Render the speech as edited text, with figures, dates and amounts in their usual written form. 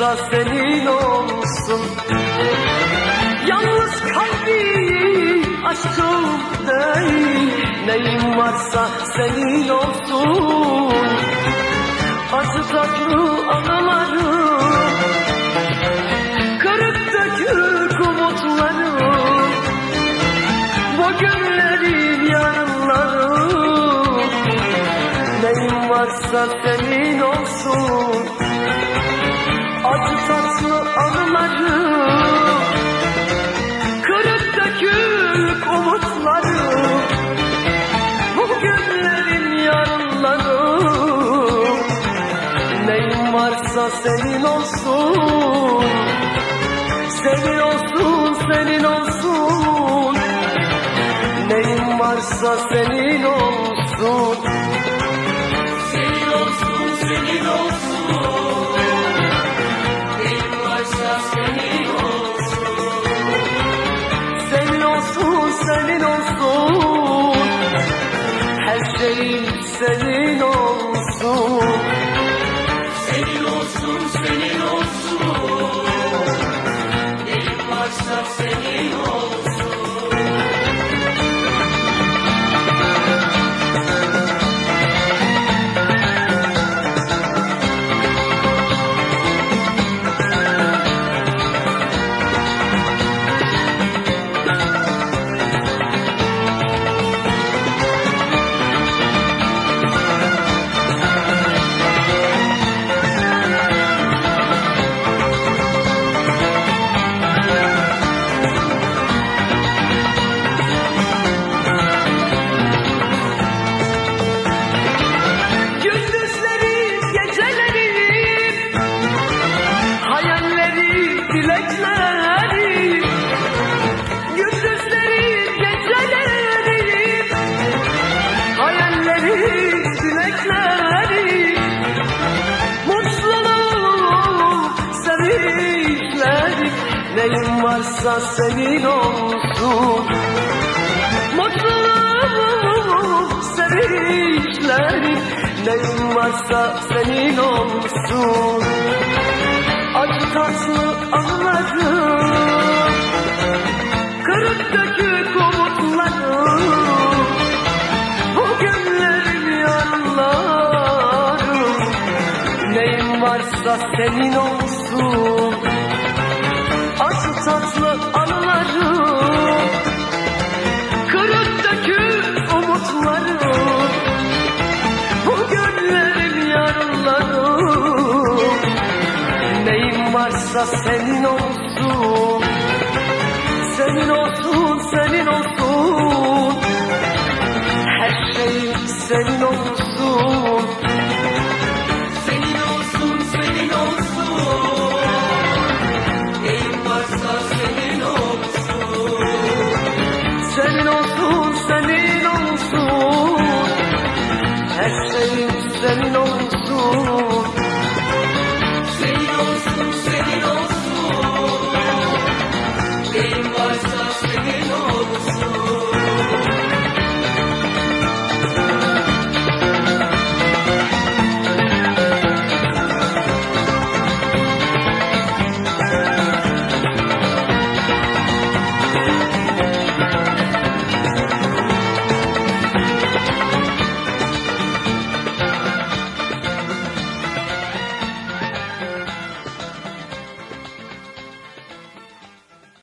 varsa senin olsun. Yalnız kalbi aşkım değil, neyim varsa senin olsun. Acı tatlı anılarım, kırık dökük umutlarım, bugünlerin yarınlarım, neyim varsa senin olsun. Acı tatlı anılarım, kırık dökük umutlarım, bugünlerin yarınlarım, neyim varsa senin olsun. Senin olsun, senin olsun, neyim varsa senin olsun. Senin olsun, senin olsun, neyim varsa senin olsun. Senin olsun, senin olsun, her şeyim senin olsun. Senin olsun, senin olsun, neyim varsa senin olsun. Neyim varsa senin olsun. Mutluluk, sevinçlerim, neyim varsa senin olsun. Acı tatlı anılarım, kırık dökük umutlarım, bugünlerin yarınlarım, neyim varsa senin olsun. Acı tatlı anılarım, kırık dökük umutlarım, bugünlerin yarınlarım, neyim varsa senin olsun. Senin olsun, senin olsun, her şeyim senin olsun. Senin olsun, senin olsun, neyim varsa senin olsun. Senin olsun, senin olsun, her şeyim senin olsun.